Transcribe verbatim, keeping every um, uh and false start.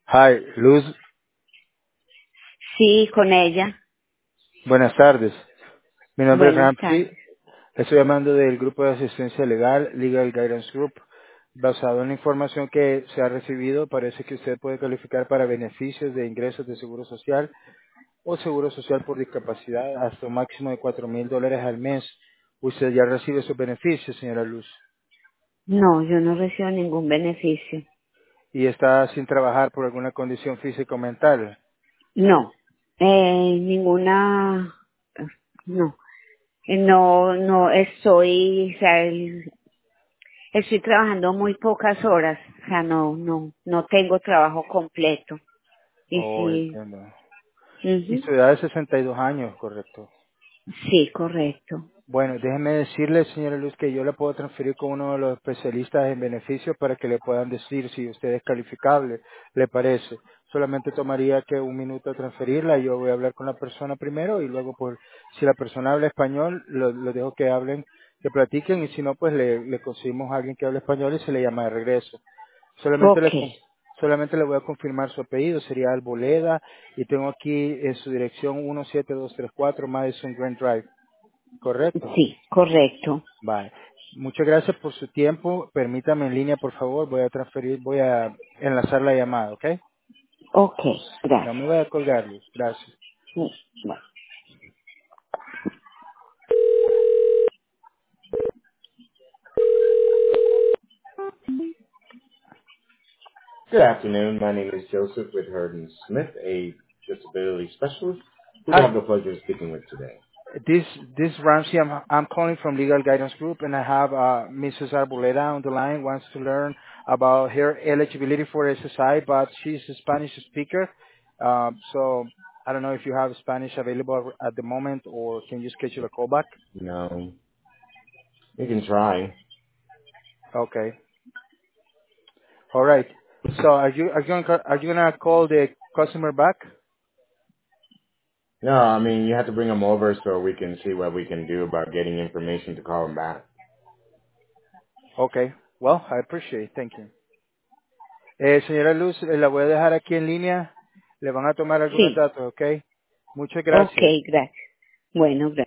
Hi, Luz, Sí, con ella. buenas tardes. Mi nombre es Buenas tardes. Ramsey. Estoy llamando del grupo de asistencia legal, Legal Guidance Group. Basado en la información que se ha recibido, parece que usted puede calificar para beneficios de ingresos de seguro social o seguro social por discapacidad hasta un máximo de cuatro mil dólares al mes. Usted ya recibe esos beneficios, señora Luz, No, yo no recibo ningún beneficio. y está sin trabajar por alguna condición física o mental. No. Eh, ninguna. No. Eh, No, no estoy, o sea, el- estoy trabajando muy pocas horas. O sea, no, no, no tengo trabajo completo. Y Oh, sí, entiendo. Y ujú, su edad es sesenta y dos años, correcto. sí, correcto. Bueno, déjeme decirle, señora Luz, que yo le puedo transferir con uno de los especialistas en beneficios para que le puedan decir si usted es calificable, le parece. Solamente tomaría que un minuto transferirla, yo voy a hablar con la persona primero y luego, por, si la persona habla español, lo, lo dejo que hablen, que platiquen y si no, pues le, le conseguimos a alguien que hable español y se le llama de regreso. Solamente Ok. le, con- solamente le voy a confirmar su apellido, sería Alboleda y tengo aquí en su dirección uno siete dos tres cuatro Madison Grand Drive, ¿correcto? Sí, correcto. Vale. Muchas gracias por su tiempo. Permítame en línea, por favor. Voy a transferir, voy a enlazar la llamada, ¿ok? Ok, No me gracias. voy a colgar, Luz. Gracias. Sí, bueno. Good afternoon. My name is Joseph with Hurden Smith, a disability specialist. Who do I Hi. have the pleasure of speaking with today? This this Ramsey. I'm I'm calling from Legal Guidance Group, and I have uh, Missus Arboleda on the line. Wants to learn about her eligibility for S S I, but she's a Spanish speaker. Um, so I don't know if you have Spanish available at the moment, or can you schedule a callback? No. You can try. Okay. All right. So are you are you gonna, are you gonna call the customer back? No, I mean, you have to bring them over so we can see what we can do about getting information to call them back. Okay. Well, I appreciate it. Thank you. Eh, señora Luz, eh, la voy a dejar aquí en línea. Le van a tomar algunos Sí, datos, ¿ok? Muchas ok, gracias. gracias. Bueno, gracias.